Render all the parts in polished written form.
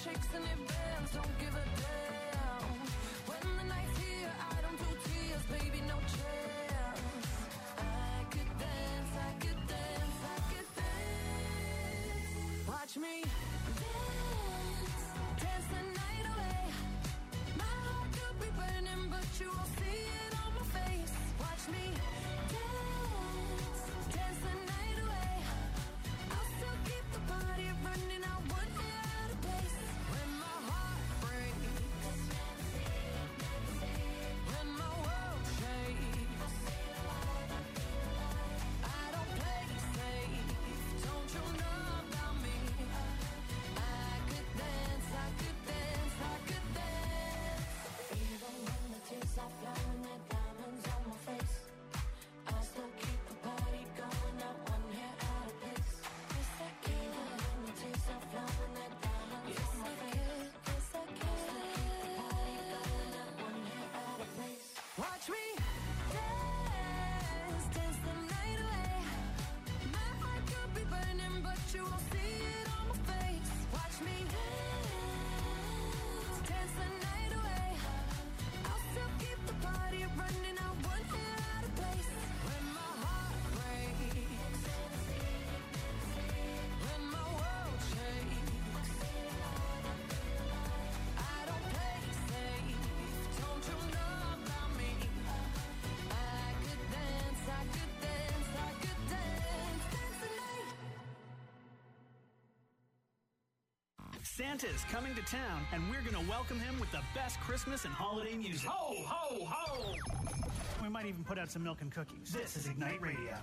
shakes and it bends, don't give a damn. When the night's here, I don't do tears, baby, no chance. I could dance, I could dance, I could dance. Watch me dance, dance the night away. My heart could be burning, but you won't see it on my face. Watch me dance, dance the night away. I'll still keep the party running, I wouldn't get out of place. When my heart breaks, when my world shakes, I don't play safe, don't you know about me? I could dance, I could dance, I could dance. Even when the tears are flowing, the diamonds on my face, I still keep the party going, not one hair out of place. Yes, I can. Even when the tears are flowing, the diamonds on my face, yes, I can. Still keep the party going, not one hair out of place. Watch me dance, dance the night away. My heart could be burning, but you won't see it on my face. Watch me dance, dance the night away. I'll still keep the party running, I won't get out of place. When my heart breaks, when my world shakes, I don't play safe, don't you know about me? I could dance, I could dance, I could dance, dance the night. Santa's coming to town, and we're going to welcome him with the best Christmas and holiday music. Ho, ho, ho! We might even put out some milk and cookies. This is Ignite Radio.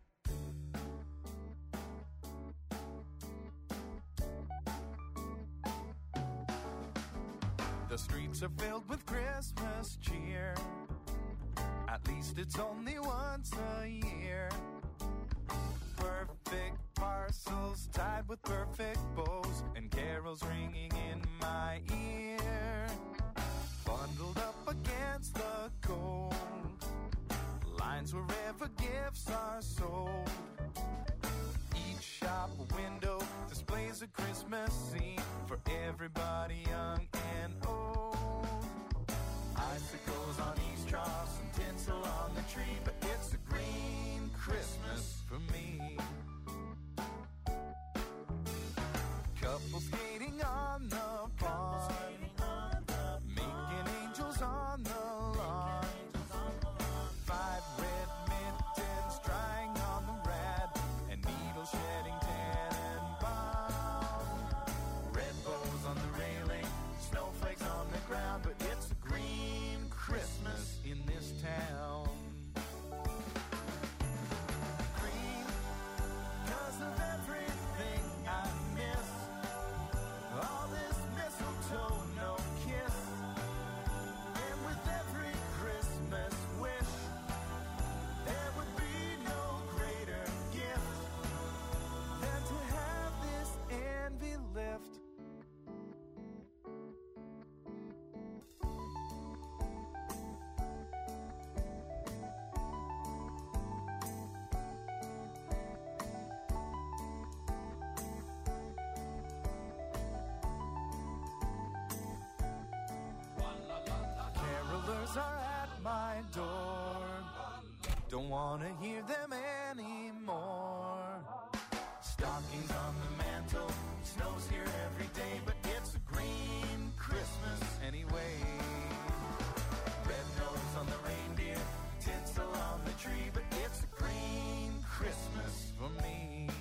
The streets are filled with Christmas cheer. At least it's only once a year. Perfect parcels tied with perfect bows, and carols ringing in my ear. Bundled up against the cold, lines wherever gifts are sold. Each shop window displays a Christmas scene for everybody young and old. Icicles on each troughs and tinsel on the tree, but it's a green Christmas for me. Couples skating on the pond, making angels on the lawn. 5 red mittens drying on the rad, and needles shedding tannenbaum. Red bows on the railing, snowflakes on the ground, but it's a green Christmas in this town. Green, 'cause of everything I miss. All this mistletoe, no kiss. And with every Christmas wish, there would be no greater gift than to have this envy lift. Carolers are at my door, don't wanna hear them anymore. Stockings on the mantle, snows here every day, but it's a green Christmas anyway. Red nose on the reindeer, tinsel on the tree, but it's a green Christmas for me.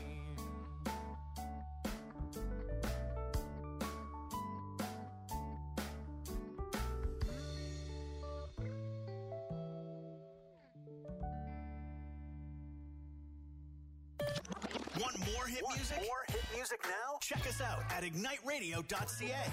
Want more hit music? More hit music now? Check us out at igniteradio.ca.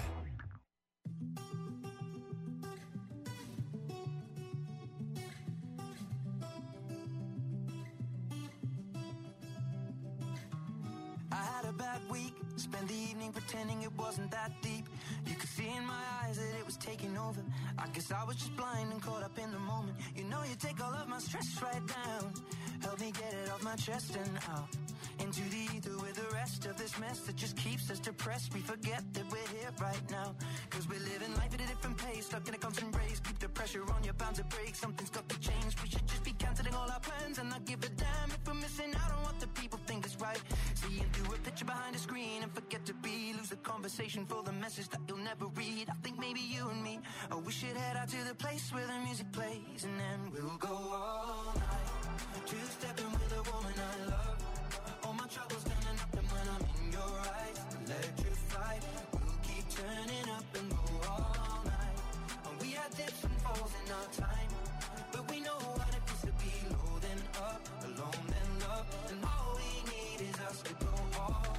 I had a bad week, spent the evening pretending it wasn't that deep. You could see in my eyes that it was taking over. I guess I was just blind and caught up in the moment. You know you take all of my stress right down, help me get it off my chest and out into the ether with the rest of this mess that just keeps us depressed. We forget that we're here here right now. Cause we're living life at a different pace, stuck in a constant race. Keep the pressure on, you're bound to break. Something's got to change. We should just be cancelling all our plans and not give a damn if we're missing out on what the people think is right. Seeing through a picture behind a screen and forget to be. Lose the conversation for the message that you'll never read. I think maybe you and me, oh, we should head out to the place where the music plays, and then we'll go all night, two-stepping with a woman I love. All my troubles standing up, and when I'm in your eyes, electrified. We'll keep turning up and go all night. And we had dips and falls in our time, but we know what it feels to be low then up, alone then love. And all we need is us to go all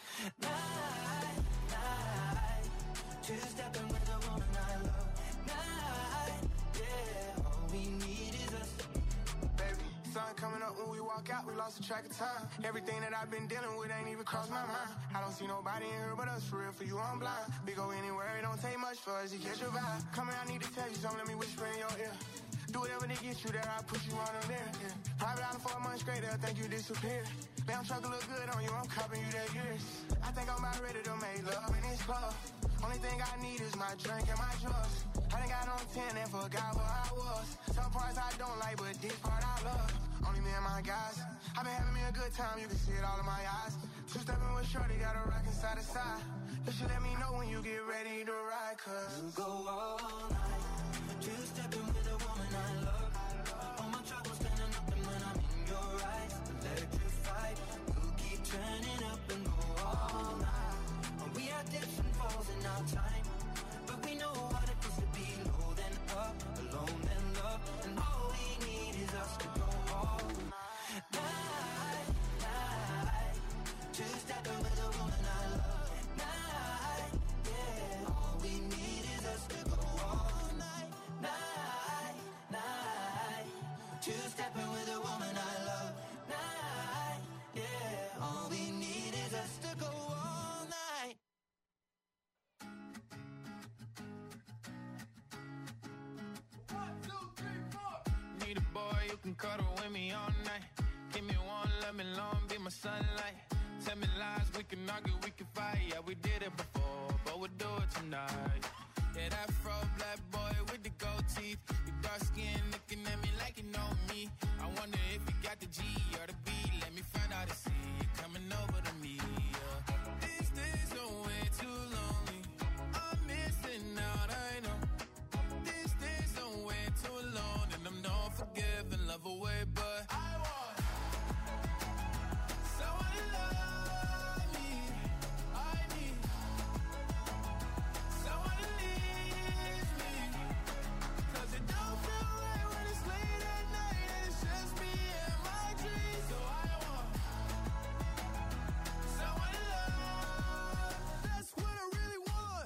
night, night. Two-stepping with a woman I love. Night, yeah. All we need is us. Baby, sun coming up when we walk out, we lost the track of time. Everything that I've been dealing with ain't even crossed my mind. I don't see nobody in here but us, for real, for you I'm blind. We go anywhere, it don't take much for us to catch your vibe. Come here, I need to tell you something, let me whisper in your ear. Do whatever to get you there, I'll push you on them there. Yeah. Private island for a month straight, they'll think you disappeared. Damn truck look good on you, I'm copping you that years. I think I'm about ready to make love in this club. Only thing I need is my drink and my drugs. I done got on 10 and forgot where I was. Some parts I don't like, but this part I love. Only me and my guys. I've been having me a good time, you can see it all in my eyes. Two-stepping with shorty, got a rockin' side to side. You should let me know when you get ready to ride, cause we'll go all night, two-stepping with a woman I love. All my troubles standing up, and when I'm in your eyes, electrified. We'll keep turning up and go all night. And we had dips and falls in our time, but we know what it is to be low then up, alone then love. And all we need is us to go all night, night. Two-stepping with a woman I love. Night, yeah. All we need is us to go all night, night, night. Two-stepping with a woman I love. Night, yeah. All we need is us to go all night. Need a boy who can cuddle with me all night. Give me one, let me long, be my sunlight. Tell me lies, we can argue, we can fight. Yeah, we did it before, but we'll do it tonight. Yeah, that fro black boy with the gold teeth. Your dark skin looking at me like you know me. I wonder if you got the G or the B. Let me find out and see you coming over to me. Yeah. These days are way too lonely. I'm missing out, I know. These days are way too long, and I'm not forgiving, love away, but I want someone to love me. I need someone to leave me, 'cause it don't feel right when it's late at night and it's just me and my dreams. So I want someone to love. That's what I really want.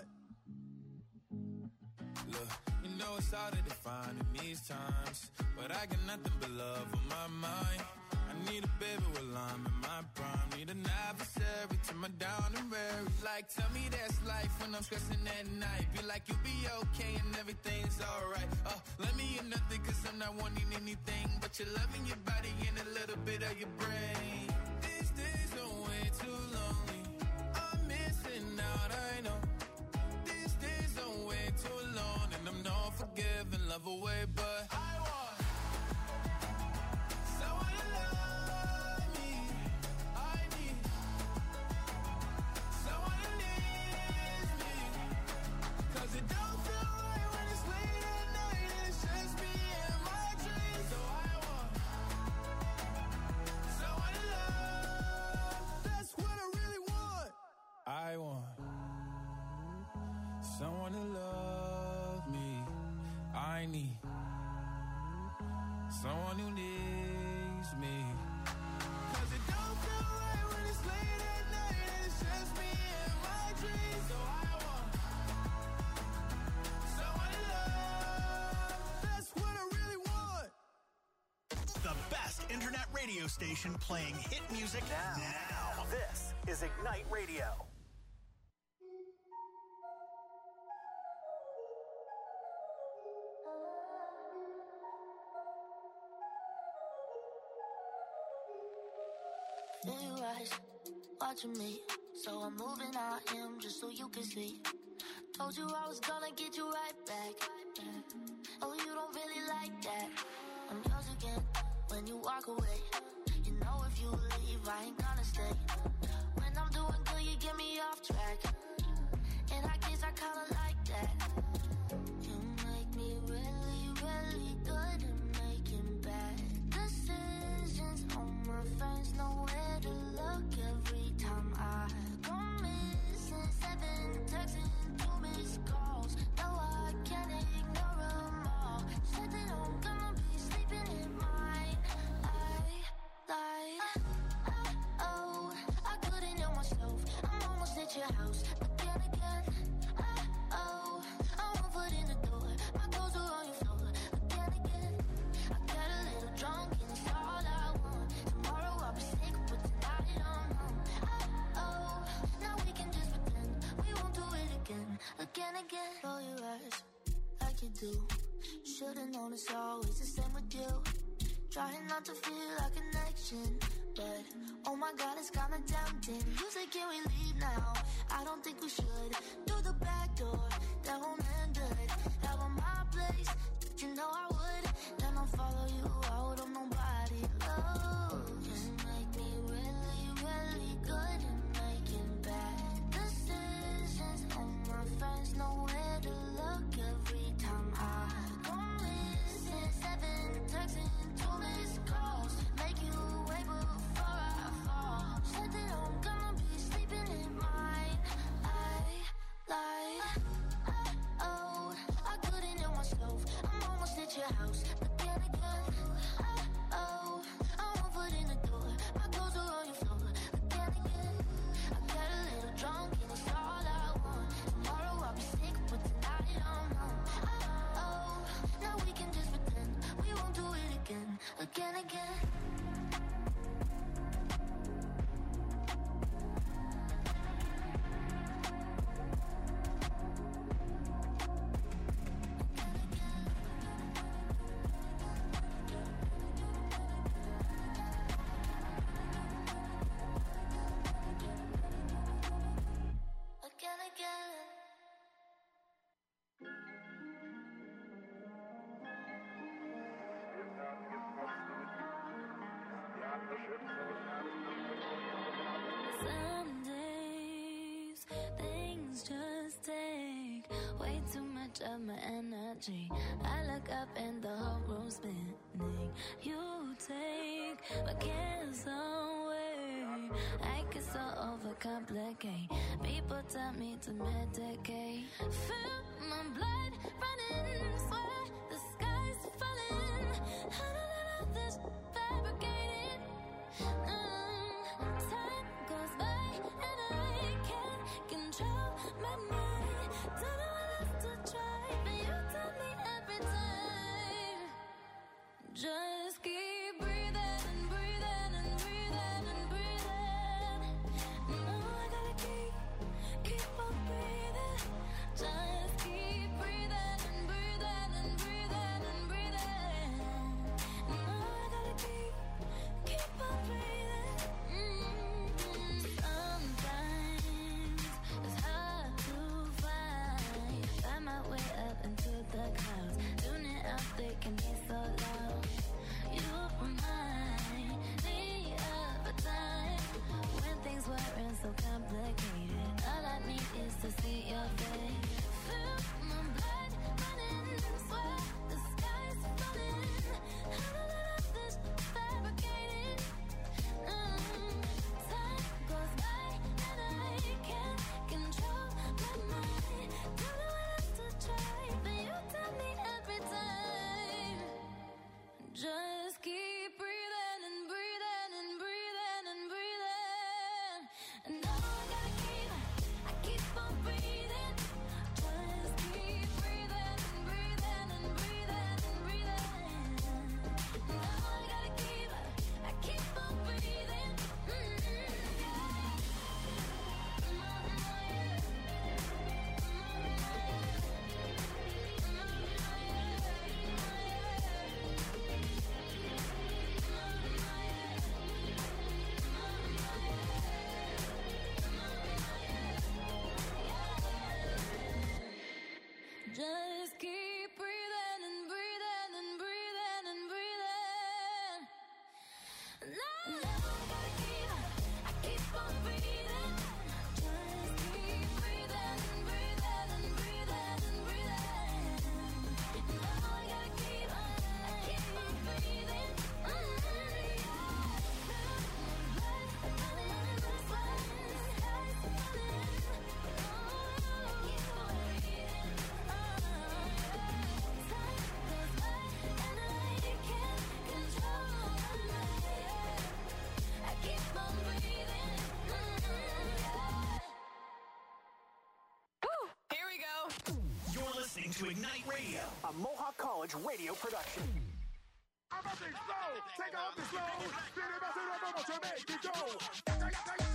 Look, you know it's hard to define in these times, but I got nothing but love on my mind. I need a baby while I'm in my prime. Need an adversary to my down and weary. Like, tell me that's life when I'm stressing at night. Be like, you'll be okay and everything's alright. Let me in nothing, 'cause I'm not wanting anything but your love and your body and a little bit of your brain. These days are way too lonely. I'm missing out, I know. These days are way too long, and I'm not forgiving, love away, but I want someone to love me. I need someone to leave me, 'cause it don't feel right when it's late at night and it's just me and my dreams. So I want someone to love. That's what I really want. I want someone to love me. I need someone who needs me, 'cause it don't feel right when it's late at night and it's just me and my dreams. So I want someone to love. That's what I really want. The best internet radio station playing hit music now. This is Ignite Radio. Feel your eyes watching me, so I'm moving. I am just so you can see. Told you I was gonna get you right back. Oh, you don't really like that. I'm yours again when you walk away. You know if you leave, I ain't gonna stay. When I'm doing good, you get me off track. And I guess I kinda like that. You make me really, really good at making bad decisions. On my friends, nowhere to look every time I go missing. 7 texts and 2 missed calls. No, I can't ignore them all. Said that I'm gonna be sleeping in mine. Oh, I couldn't help myself. I'm almost at your house again. Oh, I'm 1 foot in the door. My clothes are on your floor again. I got a little drunk and it's all I want. Tomorrow I'll be sick, but tonight I'm home. Oh, now we can just pretend we won't do it again. Roll your eyes like you do. Should've known it's always the same with you. Trying not to feel a connection, but oh my God, it's kinda tempting. You say, can we leave now? I don't think we should. Through the back door, that won't end good. Have on my place, you know I would. Then I'll follow you out of nobody. Oh, you make me really, really good at making bad decisions. On my friends, nowhere to look every time I go missing. 7 texts and 2 missed calls. Make you wait before I fall. Said that I'm gonna be sleeping in mine. Oh, I couldn't help myself. I'm almost at your house again. Oh, I'm 1 foot in the door. My clothes are on your floor again. I got a little drunk and it's all I want. Tomorrow I'll be sick, but tonight I'm home. Oh, now we can just pretend we won't do it again. Some days things just take way too much of my energy. I look up and the whole room's spinning. You take my cares away. I get so overcomplicate. People tell me to medicate. Feel my blood running, swear the sky's falling. I don't know this fabricated. Time goes by and I can't control my mind. Don't know what else to try, but you tell me every time. Just keep breathing and breathing and breathing and breathing. No, I gotta keep on breathing. Just keep breathing and breathing and Just keep breathing and breathing and breathing and breathing. No, I keep on breathing. Just keep breathing and breathing and breathing and breathing. No, I keep on breathing. Here we go. You're listening to Ignite Radio, a Mohawk College radio production. Take off the slow. To make it go.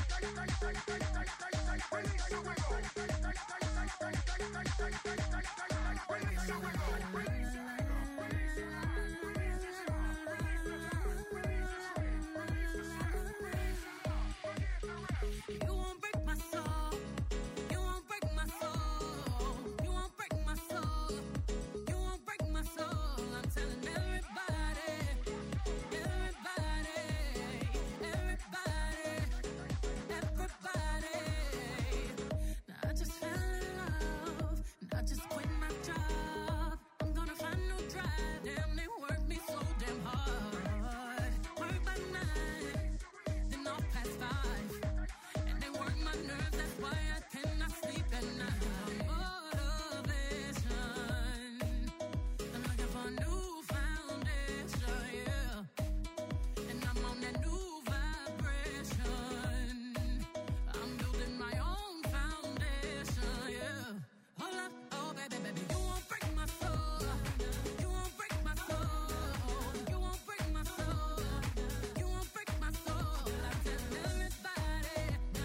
You won't break my soul. You won't break my soul. You won't break my soul. You won't break my soul. I'm telling everybody, everybody, everybody, everybody. Now I just fell in love, and I just quit my job. I'm gonna find no drive. Damn, they work me so damn hard. Work by 9, then off past 5. And they work my nerves, that's why I cannot sleep at night. Motivation, I'm looking for a new foundation, yeah. And I'm on that new vibration. I'm building my own foundation, yeah. Hold up, oh baby, baby, you won't break my soul. You won't break my soul. You won't break my soul. You won't break my soul. I'm telling everybody,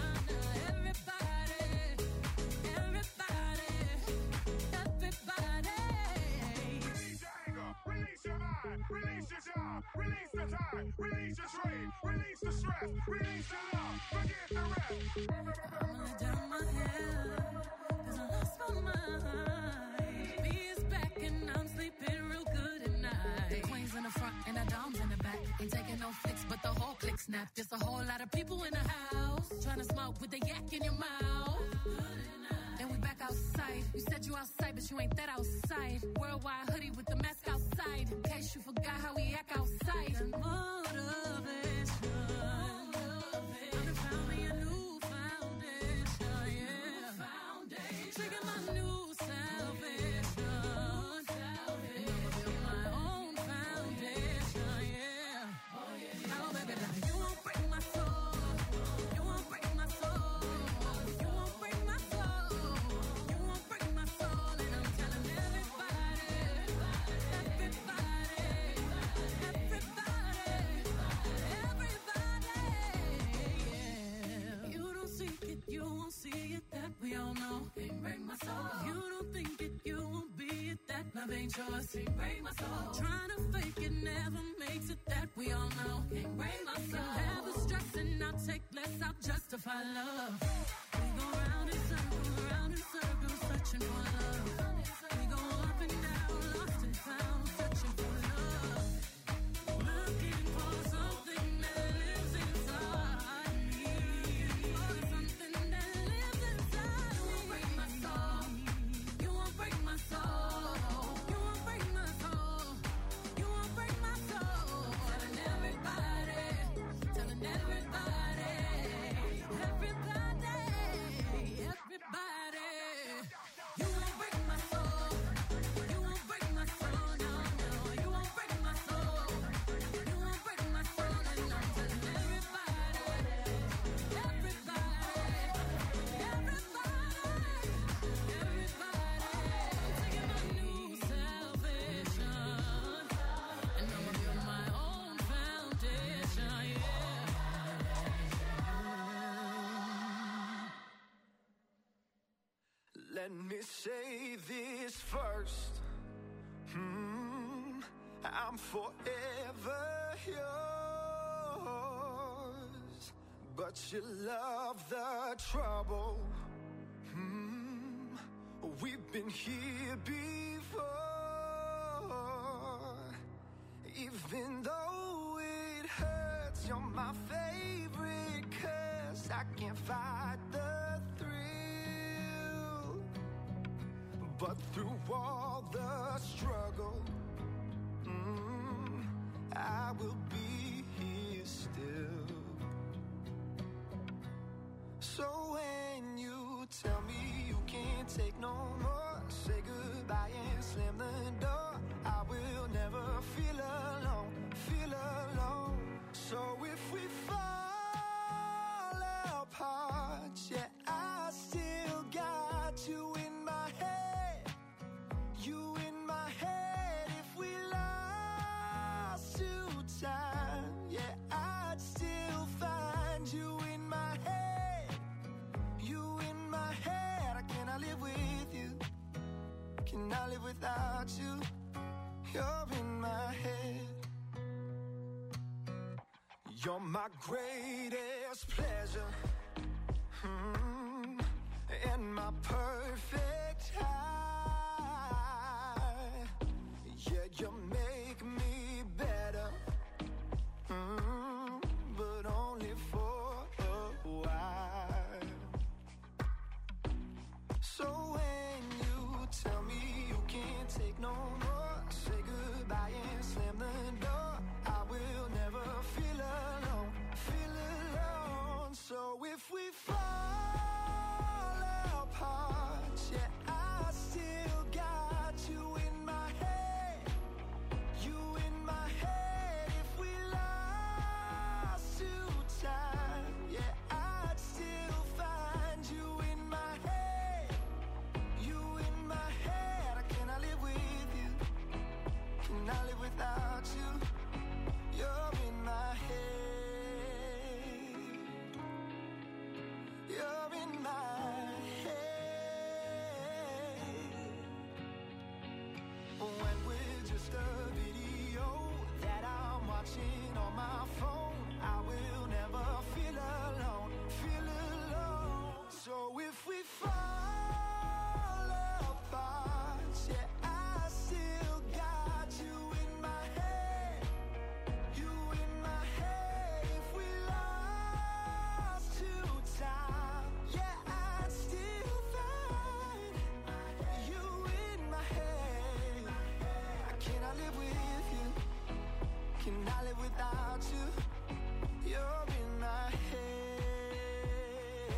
everybody, everybody, everybody. Release your anger, release your mind, release your job, release the time, release your strain, release the stress, release your love, forget the rest. I'ma let down my hair, 'cause I lost my mind. B is back and I'm sleeping real good at night. The queen's in the front and the dom's in the back. Ain't taking no flicks, but the whole click snap. There's a whole lot of people in the house trying to smoke with the yak in your mouth. Then we back outside. You said you outside, but you ain't that outside. Worldwide hoodie with the mask outside. In case you forgot how we act outside. Motivation. I done found me a new foundation, yeah. Trigger my new salvation. And I'ma build my own foundation, yeah. Oh, baby, baby, you won't break my soul. You won't break my soul. You won't break my soul. You won't break my soul. And I'm telling everybody, everybody, everybody, yeah. You don't seek it, you won't see it, that we all know. Can't break my soul. You don't think it, you won't be it, that love ain't yours. Can't break my soul. Trying to fake it never makes it, that we all know. Can't break my soul. Have the stress and I'll take less, I'll justify love. We go round in circles, searching for love. We go up and down, lost and found, searching for love. Looking for something that lives inside me. For something that lives inside me. You won't break my soul. You won't break my soul. You won't break my soul. You won't break my soul. Telling everybody, telling everybody, everybody, everybody. You won't break my soul. You won't break my soul. No, no, you won't break my soul. You won't break my soul. And I'm telling everybody, everybody, everybody, everybody. I'm taking my new salvation, and I'ma build my own foundation, yeah. Let me say this first. I'm forever yours. But you love the trouble. We've been here before. Even though it hurts, you're my favorite curse. I can't fight the thrill, but through all the struggle, I will be here still. So when you tell me you can't take no more, say goodbye and slam the door. I will never feel alone, feel alone. So if we fall apart, yeah, I still got you in my head, you in my head. If we lost to time, yeah, I'd still find you in my head, you in my head. I cannot live with you, cannot live without you. You're in my head. You're my greatest pleasure, and my perfect high. Yeah, you make me better, but only for a while. So when you tell me you can't take no more, say goodbye and slam the door. I will never feel alone, feel alone. So if we fall apart, yeah, I still got you in my head, you in my head. If we lost to time, yeah, I'd still find you in my head, you in my head. I cannot live with you, cannot live without you. You're in my head, you're in my head. When we're just a video that I'm watching on my phone, I will never feel alone, feel alone. So if we fall apart, yeah, I still got you in my head, you in my head. If we lost to time, yeah, I'd still find you in my head. I cannot live with you, cannot live without you. You're in my head.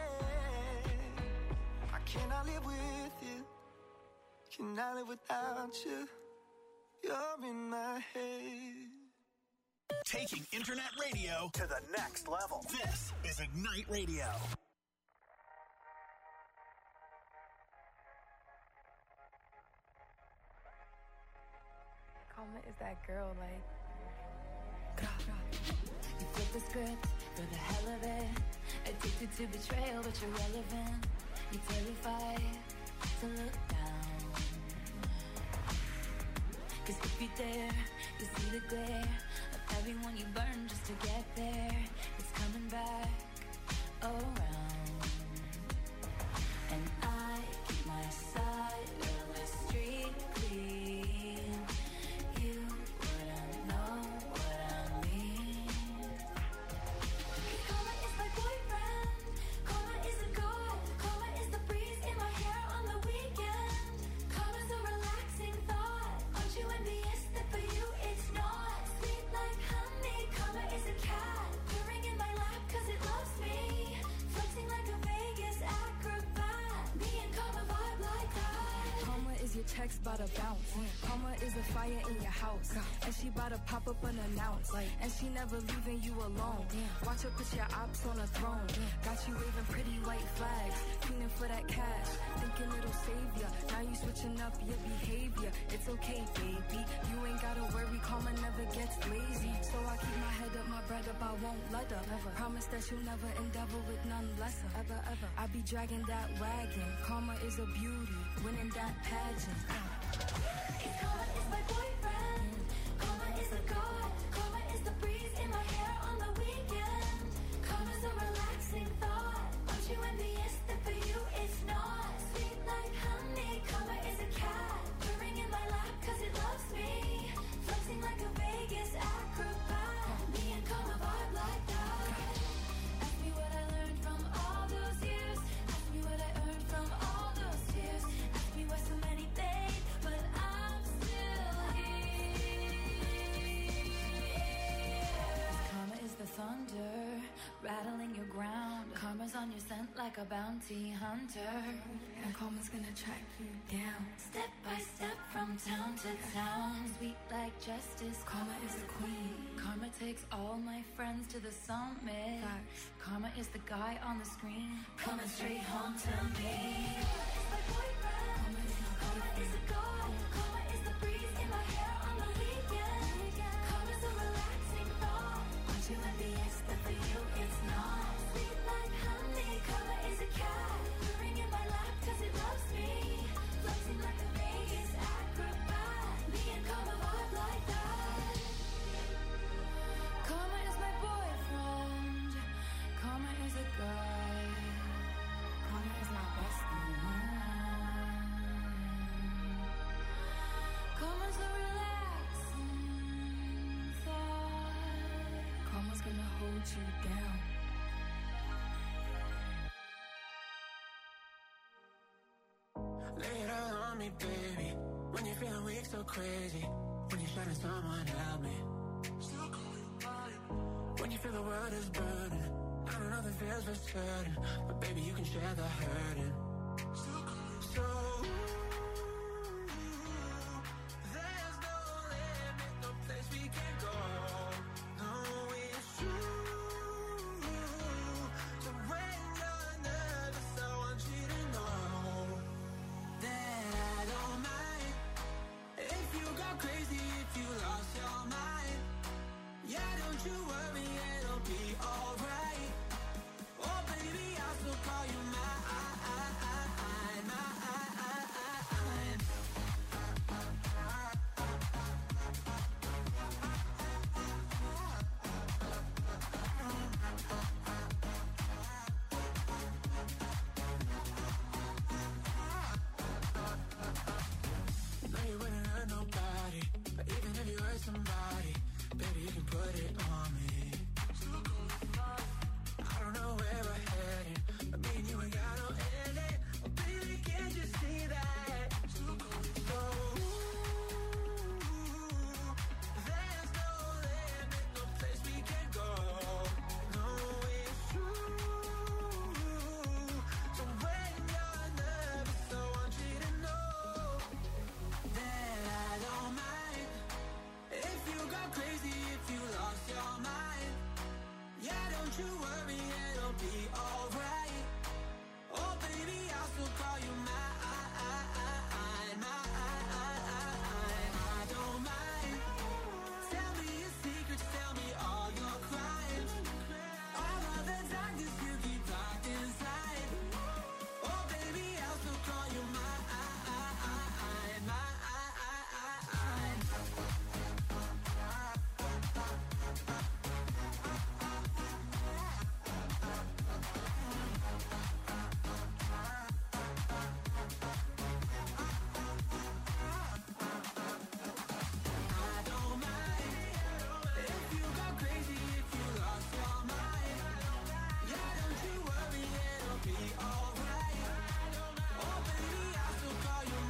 I cannot live with you, cannot live without you. You're in my head. Taking internet radio to the next level. This is Ignite Radio. Karma is that girl, like. You flip the script for the hell of it. Addicted to betrayal, but you're relevant. You're terrified to look down. Cause if you dare, you see the glare of everyone you burn just to get there. It's coming back around. And I keep my side of the street clean. You wouldn't know what I mean. Karma is my boyfriend. Karma is a god. Karma is the breeze in my hair on the weekend. Karma's a relaxing thought. Aren't you envious that for you it's not? Sweet like honey. Karma is a cat purring in my lap cause it loves me. Flexing like a Vegas acrobat. Me and Karma vibe like that. Karma is your checks bout to bounce. Karma is a fire in your house. And she bout to pop up unannounced. And she never leaving you alone. Watch her put your ops on a throne. Got you waving pretty white flags. Fiending for that cash. Thinking it'll save ya. Now you switching up your behavior. It's okay, baby. You ain't gotta worry. Karma never gets lazy. So I keep my head up, my bread up. I won't let her. Promise that you'll never endeavor with none lesser. Ever, ever. I be dragging that wagon. Karma is a beauty. Winning that pageant. Karma is my boyfriend. Karma is a god. Karma is the breeze in my hair on the weekend. Karma's a relaxing thought. Aren't you envious that for you it's not? Sweet like honey. you're sent like a bounty hunter. And karma's gonna track you down. Step by step from town to town. Sweet like justice, Karma is the queen. Karma takes all my friends to the summit. Facts. Karma is the guy on the screen, coming straight home to me. Karma is my boyfriend. Karma is my Karma is a god. Karma is the breeze in my hair on the weekend. Karma's a relaxing thought. Aren't you envious that for you it's not? Sweet like honey. Karma is a cat. Purring in my lap 'cause it loves me. Floating like a Vegas acrobat. Me and Karma vibe like that. Karma is my boyfriend. Karma is a guy. Karma is my bestie. Karma's a relaxing thought. Karma's gonna hold you down. Lay it all on me, baby. When you're feeling weak, so crazy. When you're shutting someone, help me. When you feel the world is burning, I don't know the feels for certain, but baby, you can share the hurting. So there's no limit, no place we can go. No, it's true. So when you're nervous, I want you to know that I don't mind if you go crazy, if you lost your mind. Yeah, don't you worry, it'll be alright. Oh baby, I'll still call you mine. No, you wouldn't hurt nobody, but even if you hurt somebody, baby, you can put it on me. I don't know where we're headed, but me and you ain't got no ending. Oh, baby, can't you see that? So, there's no limit, no place we can go. No, it's true. So when you're nervous, I want you to know that I don't mind if you go crazy, if you lost your mind. Yeah, don't you worry, it'll be alright. Oh baby, I'll still call you mine. I don't mind. Tell me your secrets, tell me all your crimes. All of the darkness you keep locked inside. Oh baby, I'll still call you mine. I don't mind if you go crazy, if you lost your mind. Yeah, don't you worry, it'll be alright. Oh baby, I'll still call you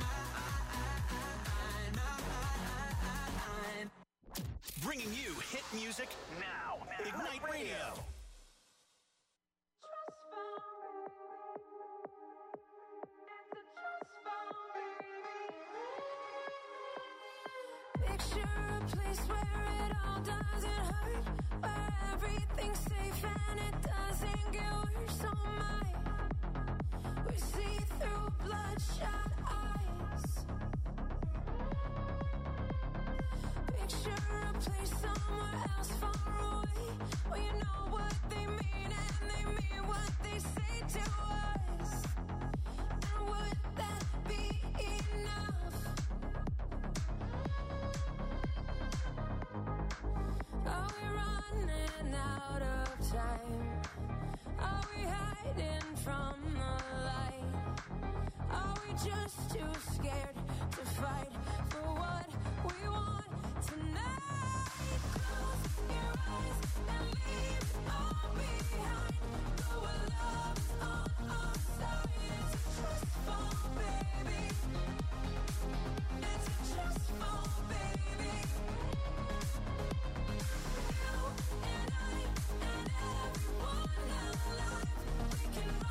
mine. Bringing you hit music now. Ignite Radio. Picture a place where it all doesn't hurt, where everything's safe and it doesn't get worse. Oh my, we see through bloodshot eyes. Picture a place somewhere else far away, where you know what they mean and they mean what they say to us. And would that be enough? Are we running out of time? Are we hiding from the light? Are we just too scared to fight for what we want tonight? Close your eyes and leave it all behind. Know our love's on our side. It's a trust fall, baby. It's a trust fall, baby. You and I and everyone alive, we can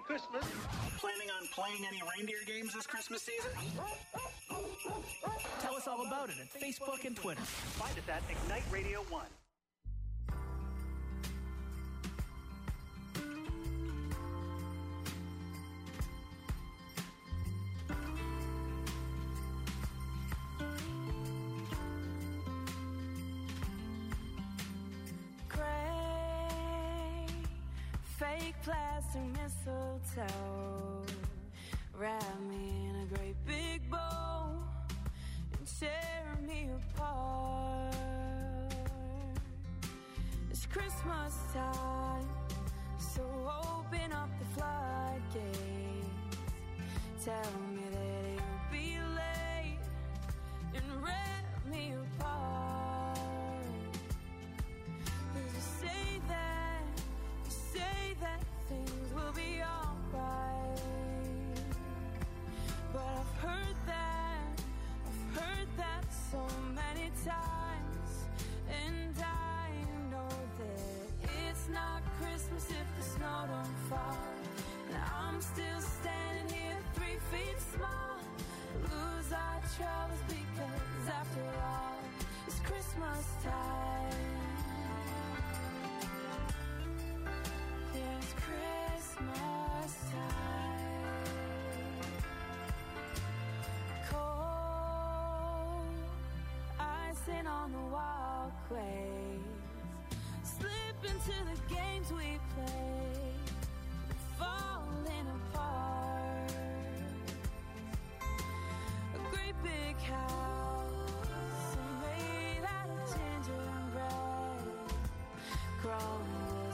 Christmas. Planning on playing any reindeer games this Christmas season? Tell us all about it at Facebook and Twitter. Find us at Ignite Radio 1. Fake plastic mistletoe, wrap me in a great big bow and tear me apart. It's Christmas time, so open up the floodgates. Tell me that you'll be late and rip me apart. 'Cause you say that things will be alright, but I've heard that so many times, and I know that it's not Christmas if the snow don't fall, and I'm still standing here 3 feet small. Lose our troubles because after all, it's Christmas time. It's Christmas time. Cold icing on the walkways, slip into the games we play, falling apart. A great big house made out of gingerbread, crawling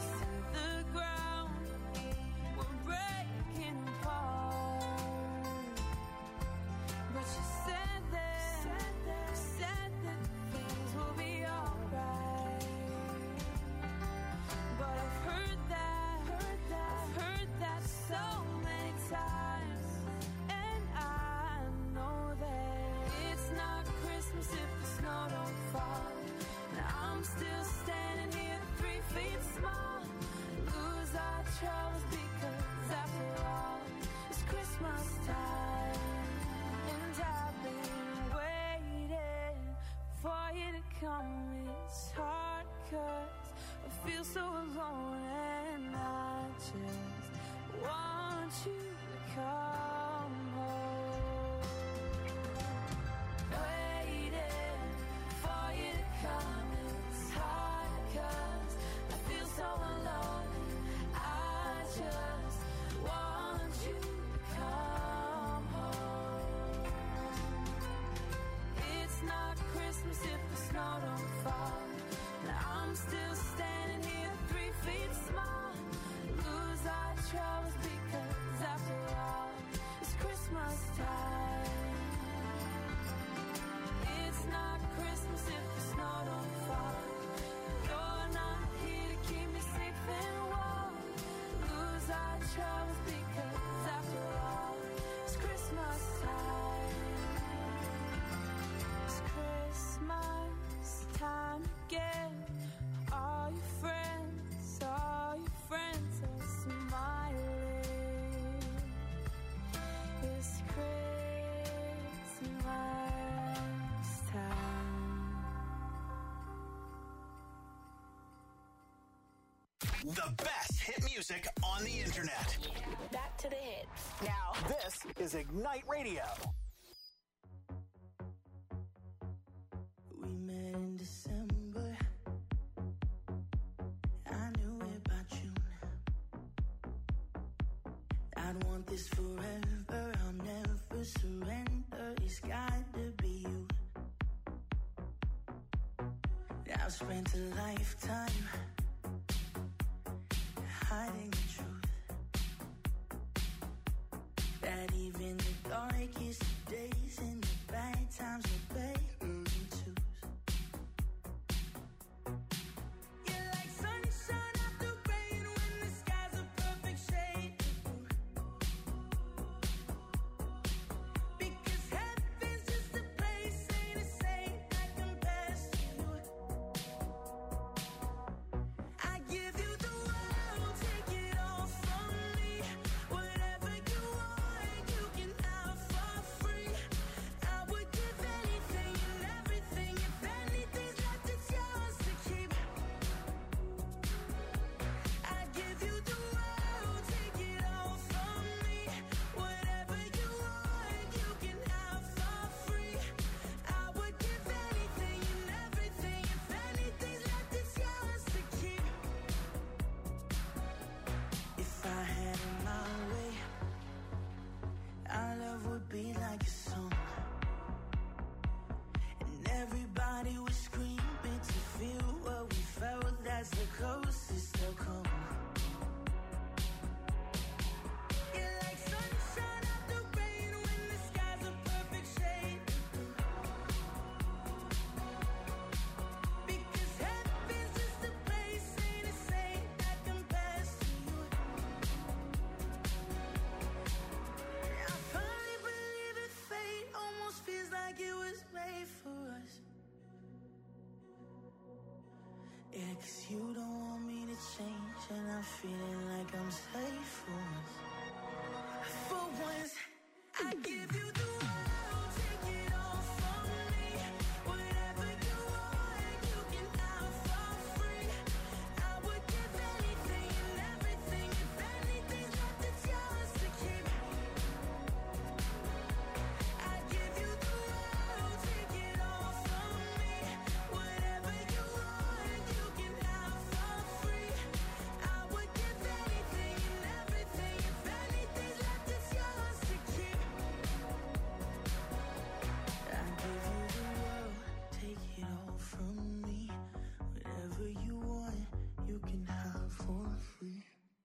troubles because after all, it's Christmas time. And I've been waiting for you to come. It's hard 'cause I feel so alone, and I just want you to come home. Waiting for you to come. It's hard 'cause I feel so alone. Just want you to come home. It's not Christmas if the snow don't fall, and I'm still standing here 3 feet small. Lose our troubles because after all, it's Christmas time. It's not Christmas if the snow don't fall. You're not here to keep me safe and warm. Lose our troubles because after all, it's Christmas time. It's Christmas time again. All your friends are smiling. It's Christmas time. The best hit music on the internet. Back to the hits. Now, This is Ignite Radio. We met in December. I knew it by June. I'd want this forever. I'll never surrender. It's got to be you. I've spent a lifetime hiding the truth, that even the darkest days and the bad times are better than twos. You're like sunshine after rain when the sky's a perfect shade of blue. Because heaven's just a place, ain't a saint that compares to you. I give you the world, take it all from me. What That's the closest I'll come. You're like sunshine after rain when the sky's a perfect shade. Because heaven's just a place, ain't a saint that compares to you. I finally believe that fate almost feels like it was made for us. Yeah, 'cause you don't want me to change, and I'm feeling like I'm safe for once. For once, I give you the world, take it all from me. Whatever you want, you can have for free. I would give anything and everything. If anything's left, it's yours to keep. I give you the world, take it all from me. Whatever you want, you can have for free. I would give anything and everything. If anything's left, it's yours to keep. I give you the world, take it all from me. Whatever you want, you can have for free.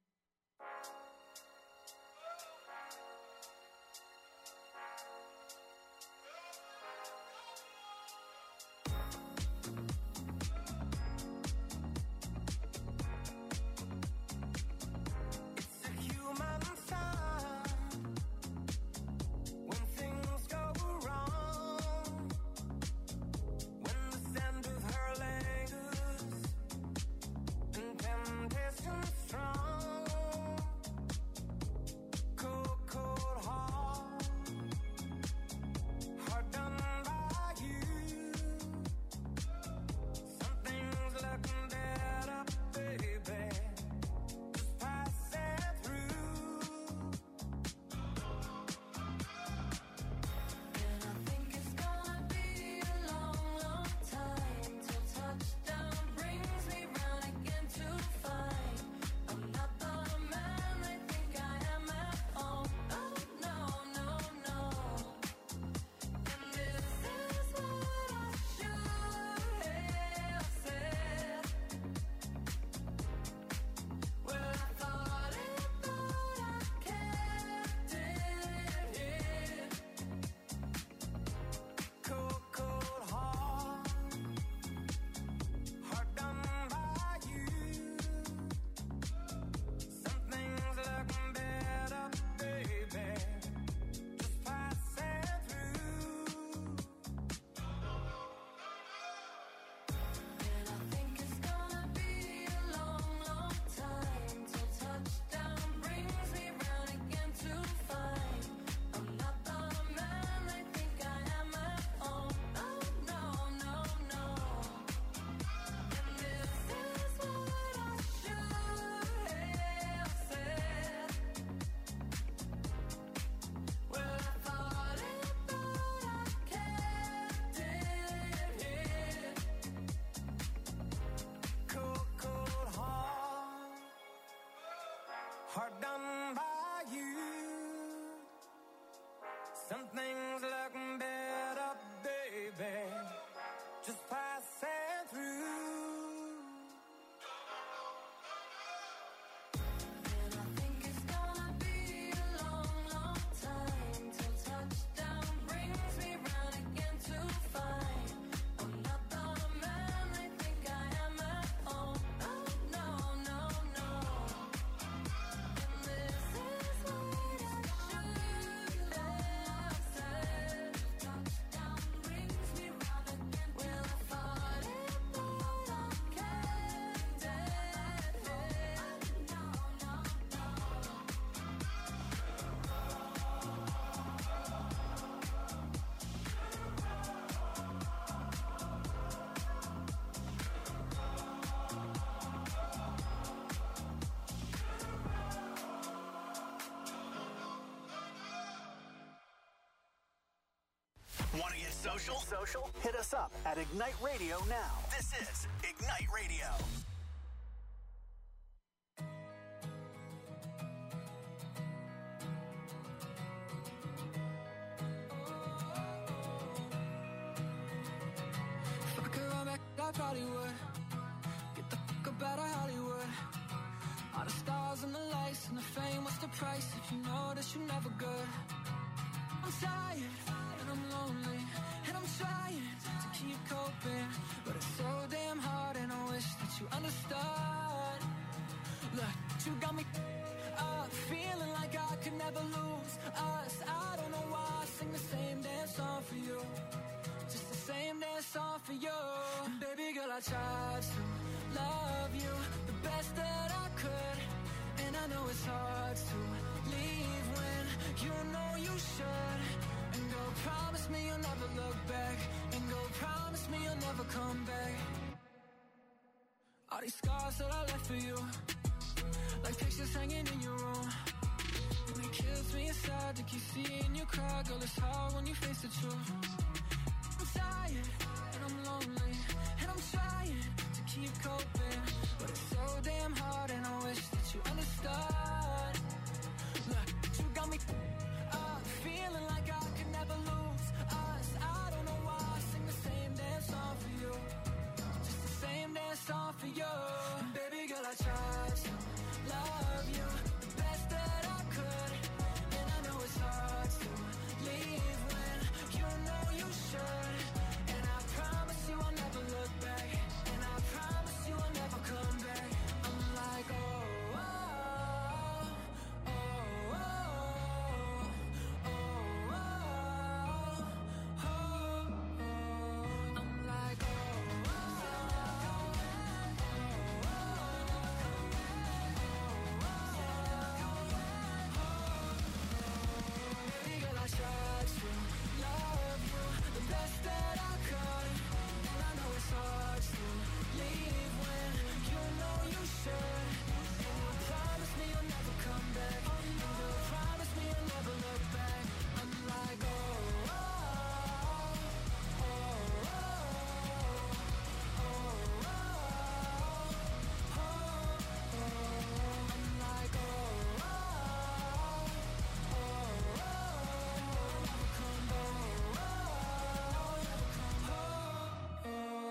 It's a human sign when things go wrong, when the scent of her lingers and temptation strong. Cold, cold heart, hard done by you. Something's looking better, baby. Just pass it through. And I think it's gonna be a long, long time till touchdown brings me round again to find I'm not the man they think I am at home. Oh no, no, no. And this is what I should have said. Well, I thought it, but I kept it here. Cold, cold heart, hard done by you. Something's looking better, baby. Just pass it through. And I think it's gonna be a long, long time till touchdown brings me round again to find I'm not the man they think I am at home. Oh no, no, no. And this is what I should have said. Well, I thought it, but I kept it here. Cold, cold heart, hard done by you. Something's looking better, baby. Just pass it through. And I think it's gonna be a long, long time till touchdown brings me round again to find I'm not the man they think I am at home. Oh no, no, no. And this is what I should have said. Touchdown brings me round again. Well, I thought it, but I kept it here. No, no, no. Want to get social? Hit us up at Ignite Radio now. This is Ignite Radio. If I could run back, I probably would. Get the fuck up out price if you know that you're never good. I'm tired and I'm lonely and I'm trying to keep coping, but it's so damn hard and I wish that you understood. Look, you got me feeling like I could never lose us. I don't know why I sing the same damn song for you, just the same damn song for you. And baby girl, I tried to love you the best that I could, and I know it's hard to leave when you know you should. And go promise me you'll never look back, and go promise me you'll never come back. All these scars that I left for you, like pictures hanging in your room, and it kills me inside to keep seeing you cry. Girl, it's hard when you face the truth. I'm tired and I'm lonely and I'm trying to keep coping, but it's so damn hard and I wish that you understood. Look, you got me feeling like I could never lose us. I don't know why I sing the same damn song for you, just the same damn song for you. And baby girl, I tried to love you the best that I could, and I know it's hard to leave when you know you should. And I promise you I'll never look back, and I promise you I'll never come back. I'm like, oh, oh, oh, oh, oh, oh, oh, oh. I'm like, oh, oh, baby girl, I tried to love you the best that I could, and I know it's hard to leave when you know you should. And you promise me you'll never come back, and you promise me you'll never look back. I'm like, oh, oh, oh, oh, oh, oh, oh. I'm like, oh, oh, oh, never come back.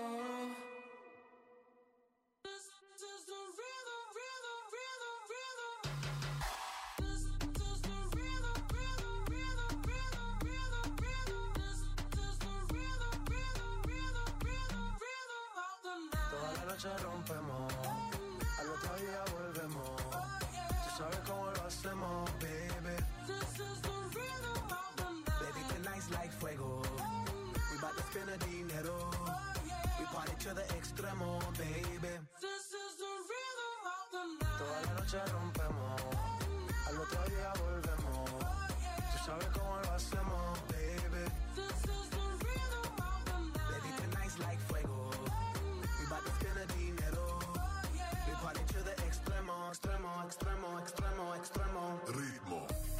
This is the rhythm, rhythm, rhythm, rhythm. This is the rhythm, rhythm, rhythm, rhythm, rhythm, rhythm. This is the rhythm, rhythm, rhythm, rhythm, rhythm of the night. Toda la noche rompemos, al otro día volvemos. Tú sabes cómo lo hacemos, baby. This is the rhythm of the night. Baby, tonight's like fuego. We bout to spend the dinero. We party to the extremo, baby. This is the rhythm of the night. Toda la noche rompemos, al otro día volvemos. Tú sabes cómo lo hacemos, baby. This is the rhythm of the night. Baby, tonight's like fuego. We bout to spend the dinero. We party to the extremo, extremo, extremo, extremo, extremo. Ritmo.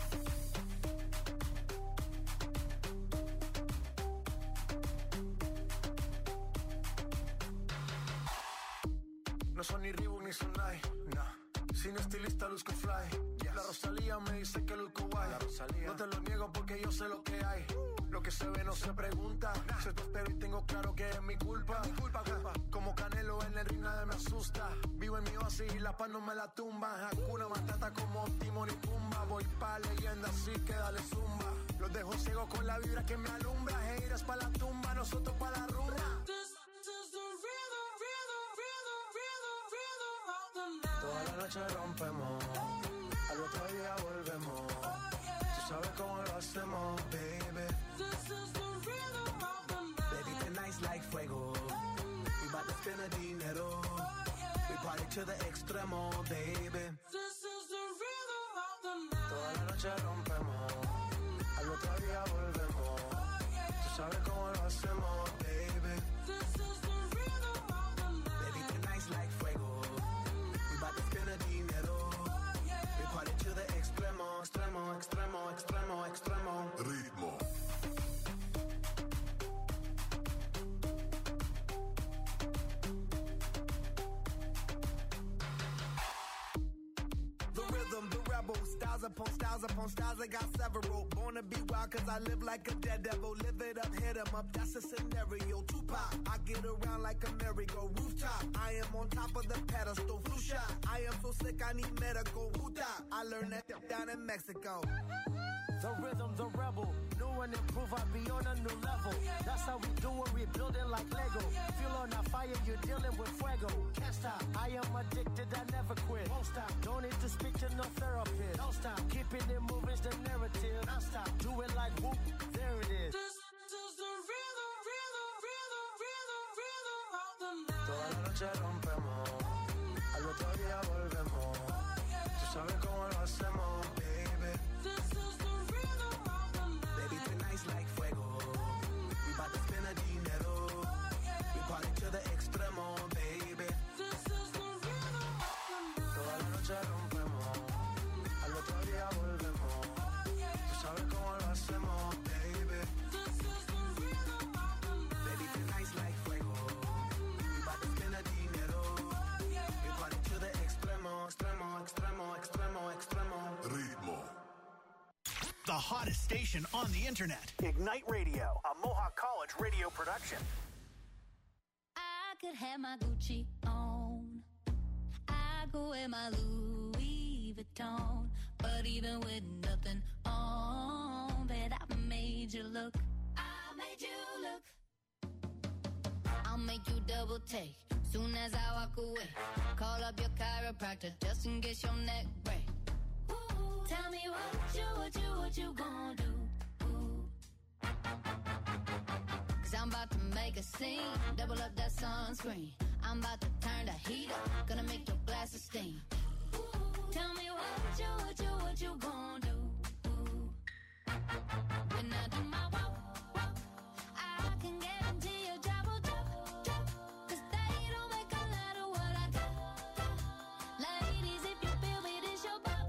No son ni Reebok ni Sonai, nah. Sin estilista luzco fly. La Rosalía me dice que luzco guay. No te lo niego porque yo sé lo que hay. Lo que se ve no se pregunta. Soy tu espero y tengo claro que es mi culpa. Como Canelo en el ring nadie me asusta. Vivo en mi oasis y la paz no me la tumba. Hakuna Matata como Timon y Pumba. Voy pa' leyenda así que dale zumba. Los dejo ciegos con la vibra que me alumbra. Heiras pa' la tumba, nosotros pa' la rumba. This is the rhythm, rhythm, rhythm, rhythm, rhythm of the night. Toda la noche rompemos, al otro día volvemos. Tú sabes cómo lo hacemos, baby. This is the rhythm of the night. Baby, tonight's like fuego. We bout to spend the dinero. We party to the extremo, baby. This is the rhythm of the night. Toda la noche rompemos, al otro día volvemos. Tú sabes cómo lo hacemos, baby. This is the rhythm of the night. Baby, tonight's like fuego. We bout to spend the dinero. We party to the extremo, extremo, extremo, extremo, extremo. Ritmo. The rhythm, the rebel, styles styles upon styles, I got several. Born to be wild cause I live like a dead devil. Live it up, hit 'em up, that's a scenario. Tupac, I get around like a merry-go. Rooftop, I am on top of the pedestal. Flu shot, I am so sick I need medical. Huta, I learned that down in Mexico. The rhythm, the rebel. New and improve, I be on a new level. That's how we do it, we building like Lego. Feel on a fire, you're dealing with fuego. Can't stop, I am addicted, I never quit. Won't stop, don't need to speak to no therapist. Don't stop, keeping it moving's the narrative. Don't stop, do it like whoop, there it is. This is the rhythm of the night. Toda la noche rompemos, al otro día volvemos. Tú sabes cómo lo hacemos, baby. This is the rhythm of the night. Baby, tonight's like fuego. We bout to spend a dinero. We party to the extremo, baby. This is the rhythm of the night. Toda la noche rompemos, al otro día volvemos. Tú sabes cómo lo hacemos, baby. This is the rhythm of the night. Baby, tonight's like fuego. We bout to spend a dinero. We party to the extremo, extremo, extremo, extremo, extremo. Ritmo. The hottest station on the internet. Ignite Radio, a Mohawk College radio production. I could have my Gucci on. I go wear my Louis Vuitton. But even with nothing on, bet I made you look. I made you look. I'll make you double take soon as I walk away. Call up your chiropractor just in case your neck break. Ooh, tell me what you gonna do? Ooh. Cause I'm about to make a scene, double up that sunscreen. I'm about to turn the heat up, gonna make your glasses steam. Ooh, tell me what you gonna do? Ooh. When I do my walk, I can guarantee your job will drop. Cause they don't make a lot of what I got. Ladies, if you feel me, this your bop.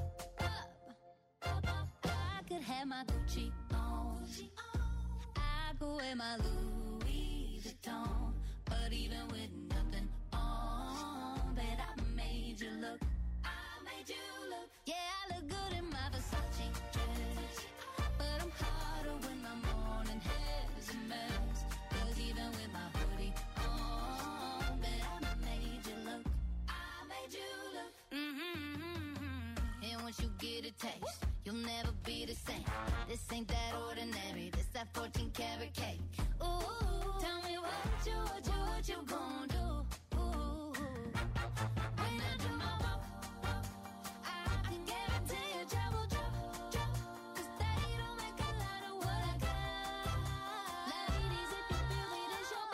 I could have my Gucci on. I go wear my Louis Vuitton. But even with nothing on, bet I made you look. I made you look. Yeah, I look good in my Versace dress. But I'm hotter when my morning hair's a mess. Cause even with my hoodie on, bet I made you look. I made you look. And once you get a taste, you'll never be the same. This ain't that ordinary, this that 14 karat cake. Ooh, tell me what you gonna do? Ooh, when I do my walk, I can guarantee your job will drop. Cause they don't make a lot of what I got. Ladies, if you feel me, this your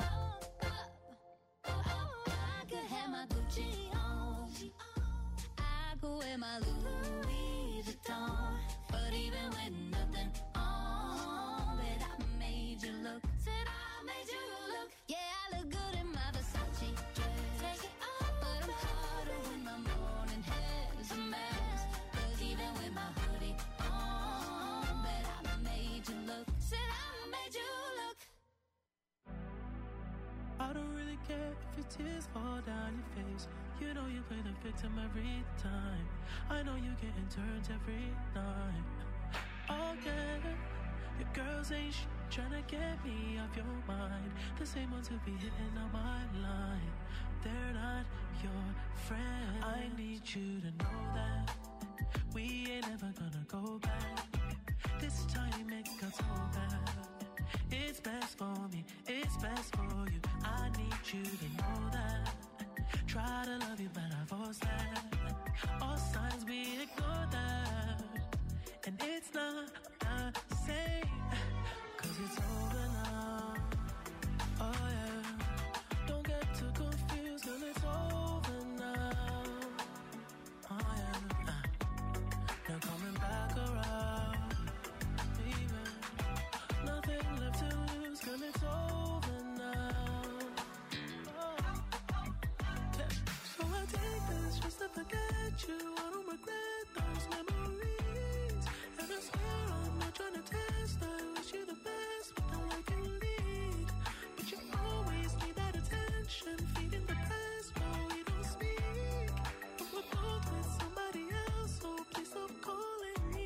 bop. I could have my Gucci on. I could wear my Louis Vuitton. But even with nothing on, bet I made you look. Said I made you look. Yeah, I look good in my Versace dress. Take it off, but I'm hotter when my morning hair's a mess. Cause even with my hoodie on, bet I made you look. Said I made you look. I don't really care if your tears fall down your face. You know you play the victim every time. I know you getting turned every night. Oh yeah, your girls ain't tryna get me off your mind. The same ones who be hitting on my line. They're not your friend. I need you to know that we ain't ever gonna go back. This time it got so bad. It's best for me, it's best for you. I need you to know that. Try to love you, but I force that. All signs we ignore that. And it's not the same. Cause it's over now. Oh yeah. Don't get too confused, girl, it's over now. Oh yeah. Now coming back around. Baby. Nothing left to lose, girl, it's over now. So I take this just to forget you. I don't regret those memories. And I swear I'm not trying to test. I wish you the best, but don't like you lead. But you always need that attention, feeding the past while we don't speak. But we're both with somebody else, so please stop calling me.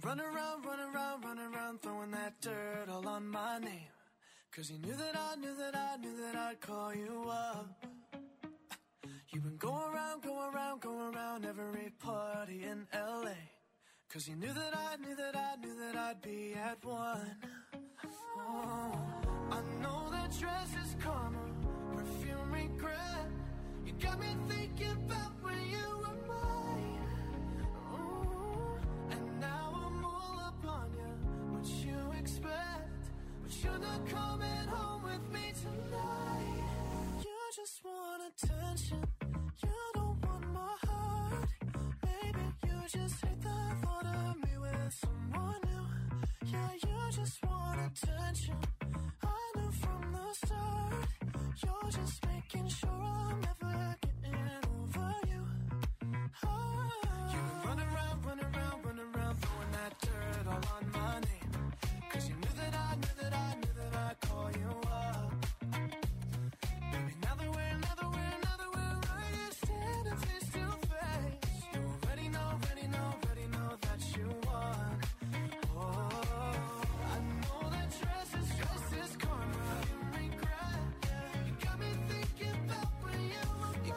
run around, throwing that dirt all on my name. 'Cause you knew that I'd call you up. You've been going around every party in LA. 'Cause you knew that I'd be at one. Oh, I know that dress is karma, perfume regret. You got me thinking about when you were mine. Oh, and now I'm all up on you. What you expect? But you're not coming home with me tonight. You just want attention. You don't want my heart. Maybe you just hate the thought of me with someone new. Yeah, you just want attention. I knew from the start. You're just making sure I'm never getting over you. Oh, you run around, throwing that dirt all on my name. 'Cause you knew that I'd call you up. Baby, now that we're right here standing face to face. You already know that you won. Oh, I know that dress is karma, you regret. You got me thinking about when you were mine.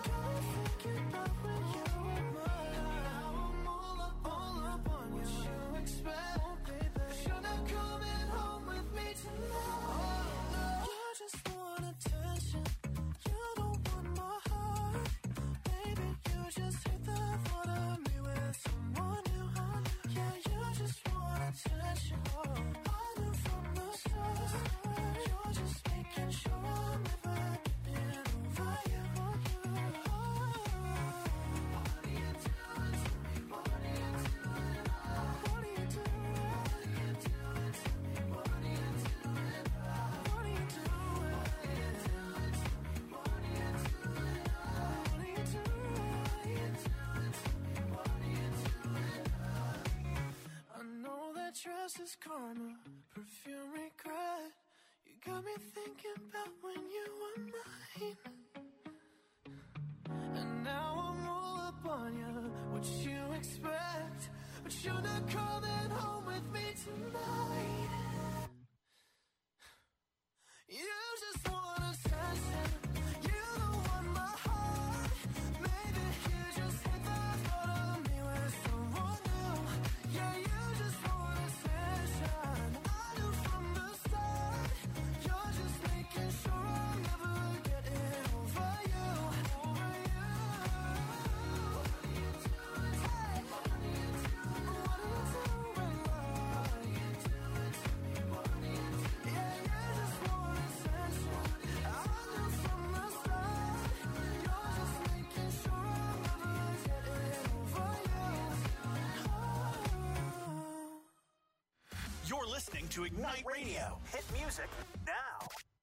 Now I'm all up on you. What you expect, baby? You're not coming home with me tonight. You just want attention. You don't want my heart. Baby, you just hate the thought of me with someone new. Yeah, you just want attention. I knew from the start. You're just making sure I'm never getting over you. What are you doing to me? What are you doing? What are you doing to me? What are you doing? What are you doing? I know that dress is karma, perfume regret. You got me thinking about when you were mine. And now I'm all up on you. What you expect? But you're not coming home with me tonight. You just want attention. You don't want my heart. Maybe you just hate the thought of me with someone new. Yeah, you just want attention. I knew from the start. You're just making sure I'm never getting over you. Over you. What are you doing? Hey, what are you doing? What are you doing? What are you doing to me? What are you doing? Yeah, you just want attention. I knew from the start. You're just making sure I'm never getting over you. You're listening to Ignite Radio. Hit music now.